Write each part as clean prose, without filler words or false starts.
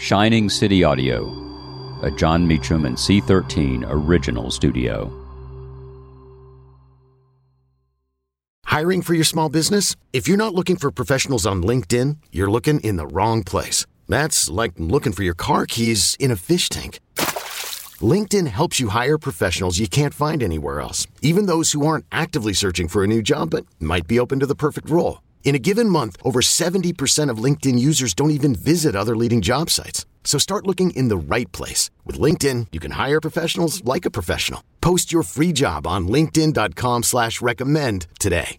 Shining City Audio, a Jon Meacham and C13 original studio. Hiring for your small business? If you're not looking for professionals on LinkedIn, you're looking in the wrong place. That's like looking for your car keys in a fish tank. LinkedIn helps you hire professionals you can't find anywhere else, even those who aren't actively searching for a new job but might be open to the perfect role. In a given month, over 70% of LinkedIn users don't even visit other leading job sites. So start looking in the right place. With LinkedIn, you can hire professionals like a professional. Post your free job on linkedin.com/recommend today.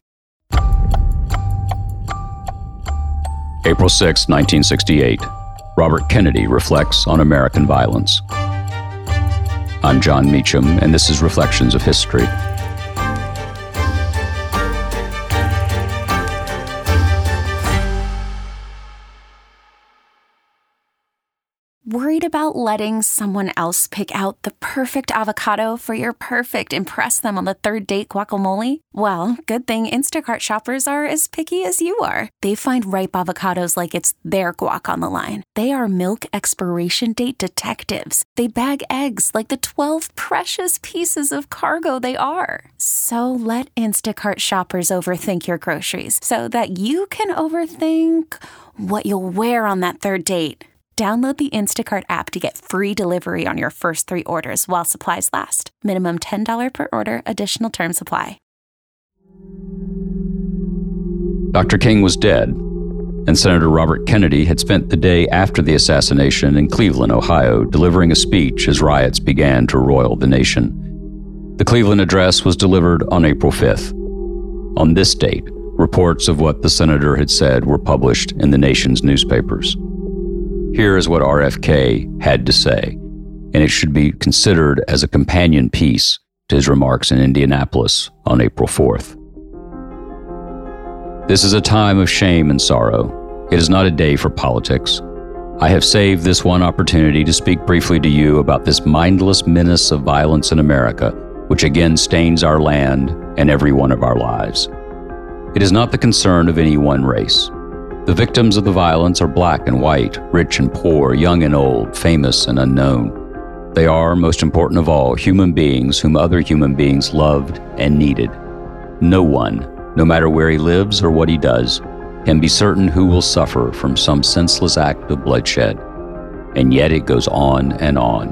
April 6, 1968. Robert Kennedy reflects on American violence. I'm Jon Meacham, and this is Reflections of History. Worried about letting someone else pick out the perfect avocado for your perfect impress them on the third date guacamole? Well, good thing Instacart shoppers are as picky as you are. They find ripe avocados like it's their guac on the line. They are milk expiration date detectives. They bag eggs like the 12 precious pieces of cargo they are. So let Instacart shoppers overthink your groceries so that you can overthink what you'll wear on that third date. Download the Instacart app to get free delivery on your first 3 orders while supplies last. Minimum $10 per order. Additional terms apply. Dr. King was dead, and Senator Robert Kennedy had spent the day after the assassination in Cleveland, Ohio, delivering a speech as riots began to roil the nation. The Cleveland address was delivered on April 5th. On this date, reports of what the senator had said were published in the nation's newspapers. Here is what RFK had to say, and it should be considered as a companion piece to his remarks in Indianapolis on April 4th. This is a time of shame and sorrow. It is not a day for politics. I have saved this one opportunity to speak briefly to you about this mindless menace of violence in America, which again stains our land and every one of our lives. It is not the concern of any one race. The victims of the violence are black and white, rich and poor, young and old, famous and unknown. They are, most important of all, human beings whom other human beings loved and needed. No one, no matter where he lives or what he does, can be certain who will suffer from some senseless act of bloodshed. And yet it goes on and on.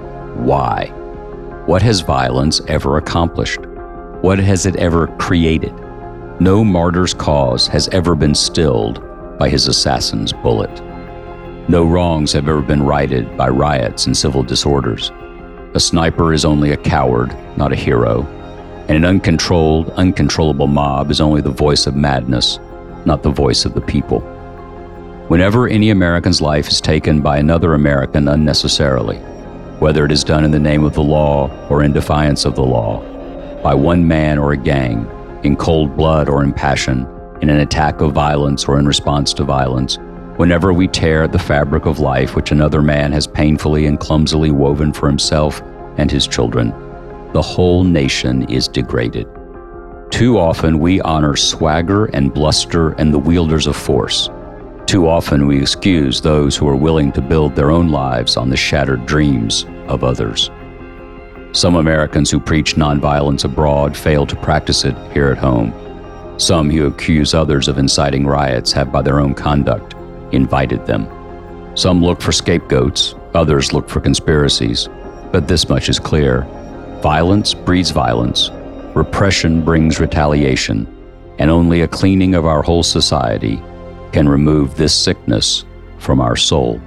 Why? What has violence ever accomplished? What has it ever created? No martyr's cause has ever been stilled by his assassin's bullet. No wrongs have ever been righted by riots and civil disorders. A sniper is only a coward, not a hero. And an uncontrollable mob is only the voice of madness, not the voice of the people. Whenever any American's life is taken by another American unnecessarily, whether it is done in the name of the law or in defiance of the law, by one man or a gang, in cold blood or in passion, in an attack of violence or in response to violence, whenever we tear the fabric of life which another man has painfully and clumsily woven for himself and his children, the whole nation is degraded. Too often we honor swagger and bluster and the wielders of force. Too often we excuse those who are willing to build their own lives on the shattered dreams of others. Some Americans who preach nonviolence abroad fail to practice it here at home. Some who accuse others of inciting riots have, by their own conduct, invited them. Some look for scapegoats, others look for conspiracies. But this much is clear. Violence breeds violence. Repression brings retaliation. And only a cleaning of our whole society can remove this sickness from our soul.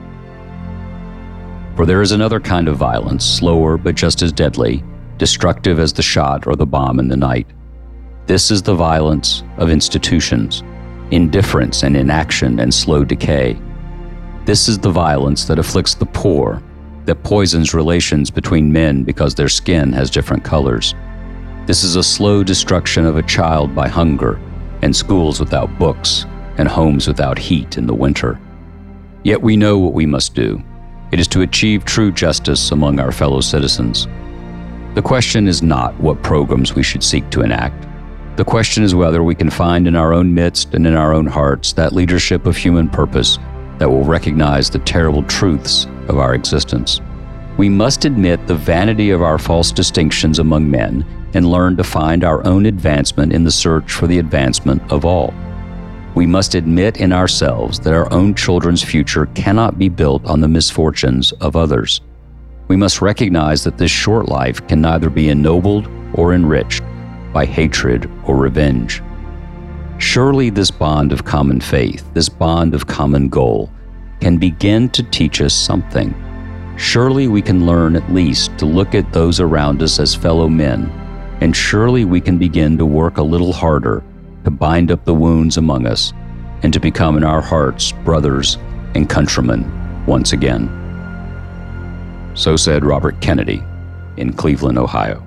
For there is another kind of violence, slower but just as deadly, destructive as the shot or the bomb in the night. This is the violence of institutions, indifference and inaction and slow decay. This is the violence that afflicts the poor, that poisons relations between men because their skin has different colors. This is a slow destruction of a child by hunger, and schools without books, and homes without heat in the winter. Yet we know what we must do. It is to achieve true justice among our fellow citizens. The question is not what programs we should seek to enact. The question is whether we can find in our own midst and in our own hearts that leadership of human purpose that will recognize the terrible truths of our existence. We must admit the vanity of our false distinctions among men and learn to find our own advancement in the search for the advancement of all. We must admit in ourselves that our own children's future cannot be built on the misfortunes of others. We must recognize that this short life can neither be ennobled or enriched by hatred or revenge. Surely this bond of common faith, this bond of common goal, can begin to teach us something. Surely we can learn at least to look at those around us as fellow men, and surely we can begin to work a little harder to bind up the wounds among us and to become in our hearts brothers and countrymen once again. So said Robert Kennedy in Cleveland, Ohio.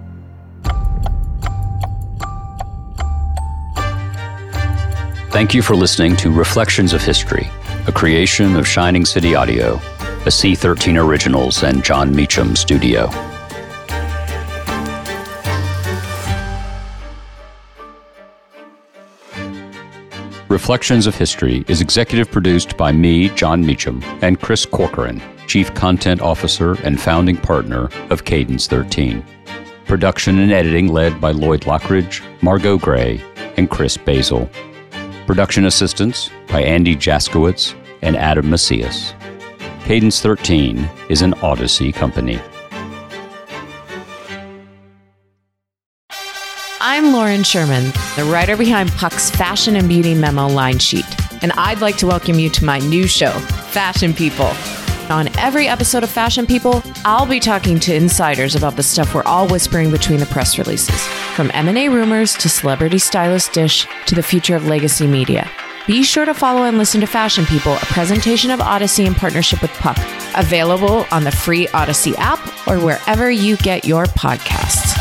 Thank you for listening to Reflections of History, a creation of Shining City Audio, a C13 Originals and John Meacham studio. Reflections of History is executive produced by me, John Meacham, and Chris Corcoran, Chief Content Officer and founding partner of Cadence 13. Production and editing led by Lloyd Lockridge, Margot Gray, and Chris Basil. Production assistance by Andy Jaskowitz and Adam Macias. Cadence 13 is an Odyssey company. I'm Lauren Sherman, the writer behind Puck's Fashion and Beauty Memo line sheet, and I'd like to welcome you to my new show, Fashion People. On every episode of Fashion People, I'll be talking to insiders about the stuff we're all whispering between the press releases, from M&A rumors to celebrity stylist dish to the future of legacy media. Be sure to follow and listen to Fashion People, a presentation of Odyssey in partnership with Puck, available on the free Odyssey app or wherever you get your podcasts.